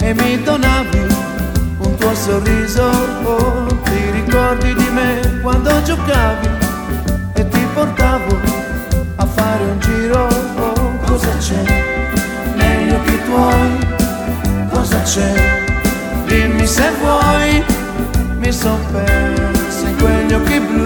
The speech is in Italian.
e mi donavi un tuo sorriso. Oh, ti ricordi di me quando giocavi e ti portavo a fare un giro? Oh, cosa c'è negli occhi tuoi? Cosa c'è? Dimmi se vuoi. Mi son perso in quegli occhi blu